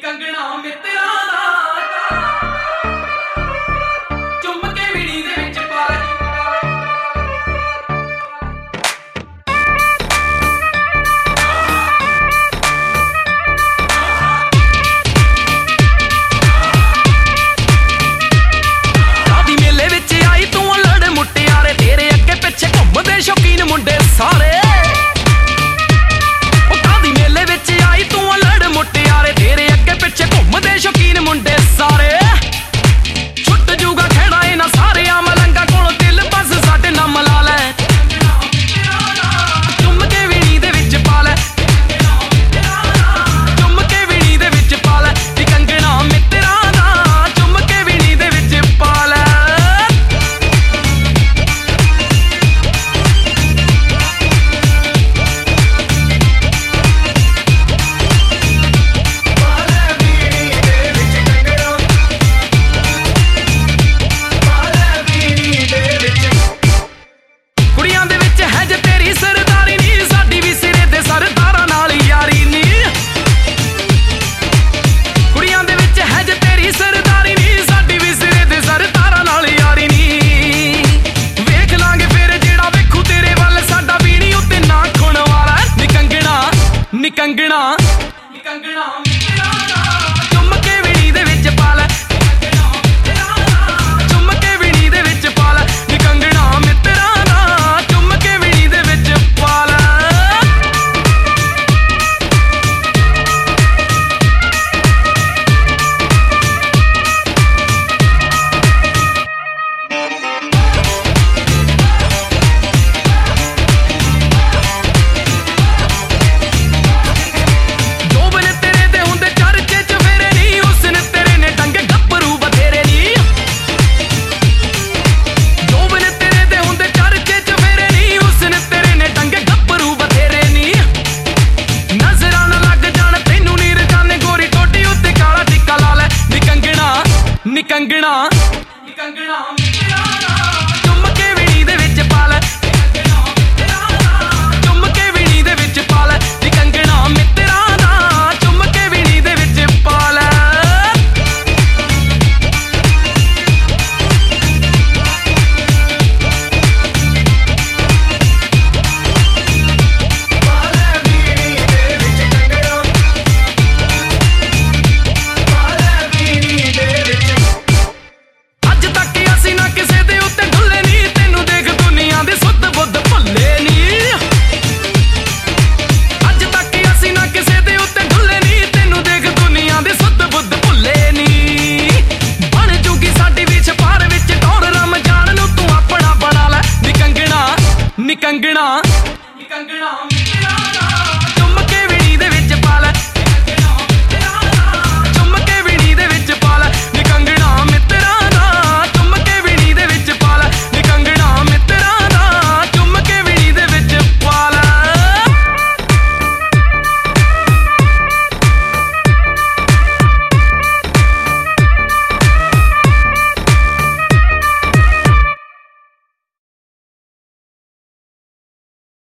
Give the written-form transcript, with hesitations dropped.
कंगना मित्रा दा चुम के विणी दे विच पाई शादी मेले विच आई तू लड़ मुटियारे तेरे अगे पिछे घुमदे शौकीन मुंडे सारे शौकीन मुंडे सारे छुट जूगा खेड़ा इन्हां सारे मलंगा कोलों दिल बस साडे नाम ला लै चुम के विणी दे विच पा लै चुम के विणी दे विच पा लै कंगना मित्रा दा चुम के विणी दे विच पा लै कंगना कंगना चुम के विणी दे विच पा लै चुम के विणी दे विच पा लै कंगना मित्रा दा चुम के विणी दे विच पा लै कंगना कंगना चुम के विणी दे विच पा लै चुम के विणी दे विच पा लै कंगना मित्रा दा चुम के विणी दे विच पा लै कंगना कंगना